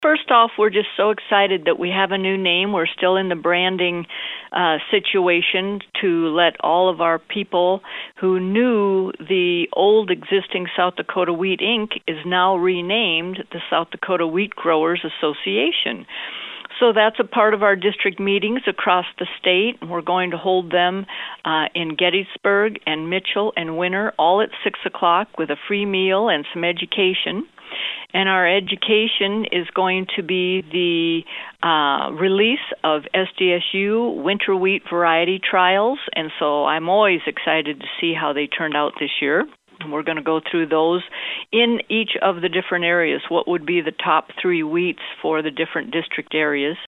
First off, we're just so excited that we have a new name. We're still in the branding situation to let all of our people who knew the old existing South Dakota Wheat Inc. is now renamed the South Dakota Wheat Growers Association. So that's a part of our district meetings across the state. We're going to hold them in Gettysburg and Mitchell and Winter, all at 6 o'clock with a free meal and some education. And our education is going to be the release of SDSU winter wheat variety trials. And so I'm always excited to see how they turned out this year. And we're going to go through those in each of the different areas. What would be the top 3 wheats for the different district areas?